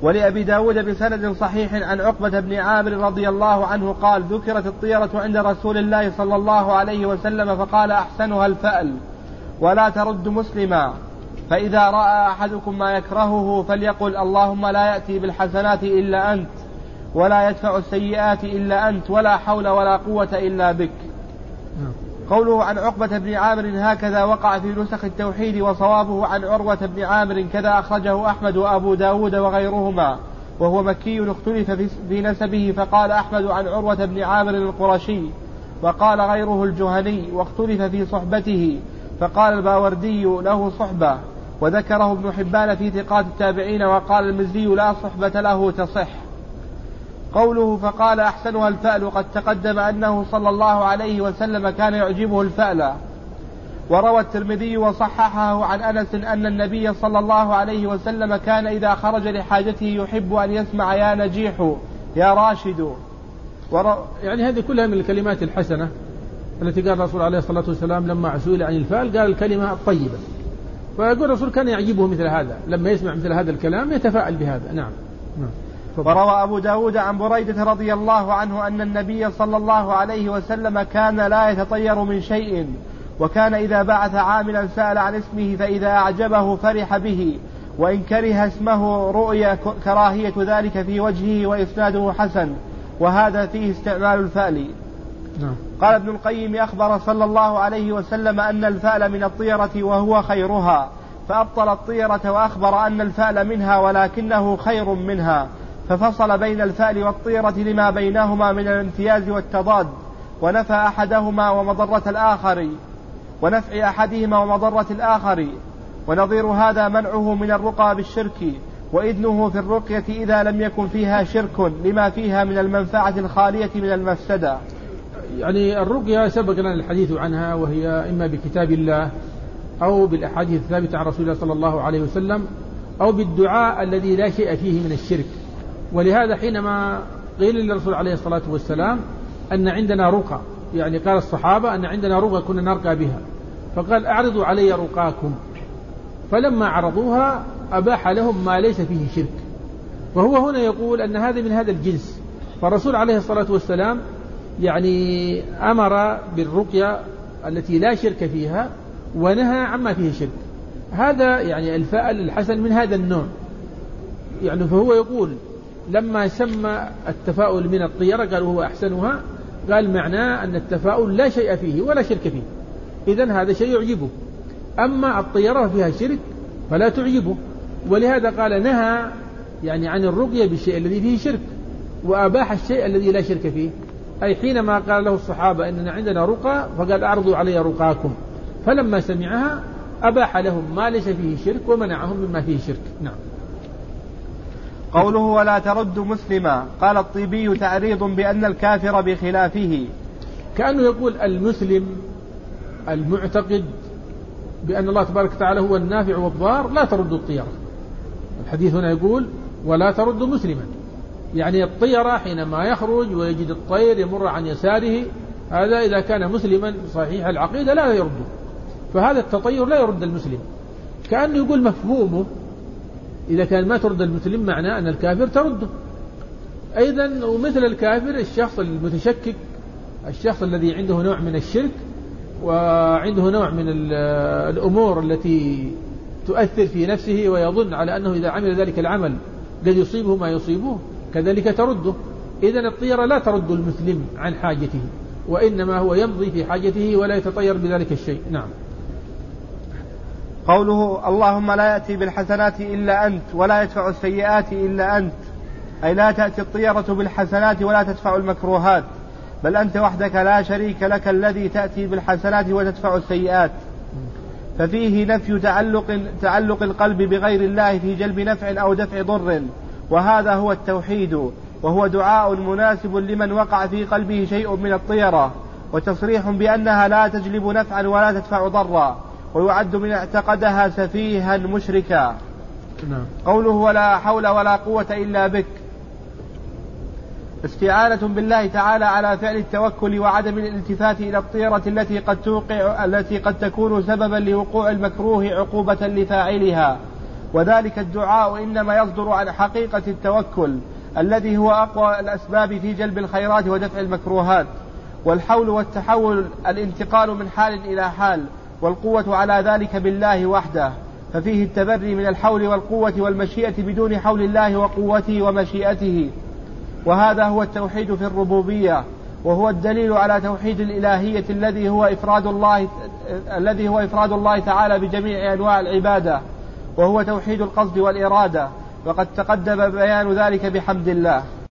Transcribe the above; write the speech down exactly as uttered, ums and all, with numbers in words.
ولأبي داود بسند صحيح عن عقبة بن عامر رضي الله عنه قال: ذكرت الطيرة عند رسول الله صلى الله عليه وسلم فقال: أحسنها الفأل ولا ترد مسلما، فإذا رأى أحدكم ما يكرهه فليقل: اللهم لا يأتي بالحسنات إلا أنت ولا يدفع السيئات إلا أنت ولا حول ولا قوة إلا بك. قوله عن عقبة بن عامر هكذا وقع في نسخ التوحيد، وصوابه عن عروة بن عامر كذا أخرجه أحمد وأبو داود وغيرهما، وهو مكي اختلف في نسبه، فقال أحمد عن عروة بن عامر القرشي، وقال غيره الجهني، واختلف في صحبته، فقال الباوردي له صحبة، وذكره ابن حبان في ثقات التابعين، وقال المزي لا صحبة له تصح. قوله فقال أحسنها الفأل قد تقدم أنه صلى الله عليه وسلم كان يعجبه الفأل. وروى الترمذي وصححه عن أنس أن النبي صلى الله عليه وسلم كان إذا خرج لحاجته يحب أن يسمع يا نجيح يا راشد. ورو... يعني هذه كلها من الكلمات الحسنة التي قال الرسول عليه الصلاة والسلام لما سئل عن الفأل قال الكلمة الطيبة، فيقول الرسول كان يعجبه مثل هذا، لما يسمع مثل هذا الكلام يتفاءل بهذا. نعم, نعم. وروى أبو داود عن بريدة رضي الله عنه أن النبي صلى الله عليه وسلم كان لا يتطير من شيء، وكان إذا بعث عاملا سأل عن اسمه، فإذا أعجبه فرح به، وإن كره اسمه رؤيا كراهية ذلك في وجهه، وإسناده حسن، وهذا فيه استعمال الفأل. نعم. قال ابن القيم: أخبر صلى الله عليه وسلم أن الفأل من الطيرة وهو خيرها، فأبطل الطيرة، وأخبر أن الفأل منها ولكنه خير منها، ففصل بين الفأل والطيرة لما بينهما من الامتياز والتضاد، ونفى أحدهما ومضرة الآخر ونفع أحدهما ومضرة الآخر. ونظير هذا منعه من الرقى بالشرك، وإذنه في الرقية إذا لم يكن فيها شرك لما فيها من المنفعة الخالية من المفسدة. يعني الرقية سبق لنا الحديث عنها، وهي إما بكتاب الله أو بالأحاديث الثابتة عن رسول الله صلى الله عليه وسلم، أو بالدعاء الذي لا شيء فيه من الشرك. ولهذا حينما قيل للرسول عليه الصلاة والسلام أن عندنا رقى، يعني قال الصحابة أن عندنا رقى كنا نرقى بها، فقال: أعرضوا علي رقاكم، فلما عرضوها أباح لهم ما ليس فيه شرك. وهو هنا يقول أن هذا من هذا الجنس، فالرسول عليه الصلاة والسلام يعني أمر بالرقية التي لا شرك فيها، ونهى عما فيه شرك. هذا يعني الفأل الحسن من هذا النوع. يعني فهو يقول لما سمى التفاؤل من الطيرة قال وهو أحسنها، قال معناه أن التفاؤل لا شيء فيه ولا شرك فيه، إذن هذا شيء يعجبه. أما الطيرة فيها شرك فلا تعجبه، ولهذا قال نهى يعني عن الرقية بالشيء الذي فيه شرك، وأباح الشيء الذي لا شرك فيه. أي حينما قال له الصحابة إننا عندنا رقى، فقال: أعرضوا علي رقاكم، فلما سمعها أباح لهم ما ليس فيه شرك ومنعهم مما فيه شرك. نعم. قوله ولا ترد مسلما، قال الطيبي: تعريض بأن الكافر بخلافه، كأنه يقول المسلم المعتقد بأن الله تبارك وتعالى هو النافع والضار لا ترد الطيرة. الحديث هنا يقول ولا ترد مسلما، يعني الطيرة حينما يخرج ويجد الطير يمر عن يساره، هذا إذا كان مسلما صحيح العقيدة لا يرده، فهذا التطير لا يرد المسلم. كأنه يقول مفهومه إذا كان ما ترد المسلم معناه أن الكافر ترده أيضا. ومثل الكافر الشخص المتشكك، الشخص الذي عنده نوع من الشرك وعنده نوع من الأمور التي تؤثر في نفسه، ويظن على أنه إذا عمل ذلك العمل قد يصيبه ما يصيبه، كذلك ترده. إذن الطيرة لا ترد المسلم عن حاجته، وإنما هو يمضي في حاجته ولا يتطير بذلك الشيء. نعم. قوله اللهم لا يأتي بالحسنات إلا أنت ولا يدفع السيئات إلا أنت، أي لا تأتي الطيرة بالحسنات ولا تدفع المكروهات، بل أنت وحدك لا شريك لك الذي تأتي بالحسنات وتدفع السيئات. ففيه نفي تعلق, تعلق القلب بغير الله في جلب نفع أو دفع ضر، وهذا هو التوحيد، وهو دعاء مناسب لمن وقع في قلبه شيء من الطيرة، وتصريح بأنها لا تجلب نفعا ولا تدفع ضرا، ويعد من اعتقدها سفيها مشركا. نعم. قوله ولا حول ولا قوة إلا بك، استعانة بالله تعالى على فعل التوكل وعدم الالتفات إلى الطيرة التي قد توقع التي قد تكون سببا لوقوع المكروه عقوبة لفاعلها، وذلك الدعاء إنما يصدر عن حقيقة التوكل الذي هو أقوى الأسباب في جلب الخيرات ودفع المكروهات. والحول والتحول الانتقال من حال إلى حال، والقوة على ذلك بالله وحده، ففيه التبري من الحول والقوة والمشيئة بدون حول الله وقوته ومشيئته. وهذا هو التوحيد في الربوبية، وهو الدليل على توحيد الإلهية الذي هو إفراد الله الذي هو إفراد الله تعالى بجميع أنواع العبادة، وهو توحيد القصد والإرادة، وقد تقدم بيان ذلك بحمد الله.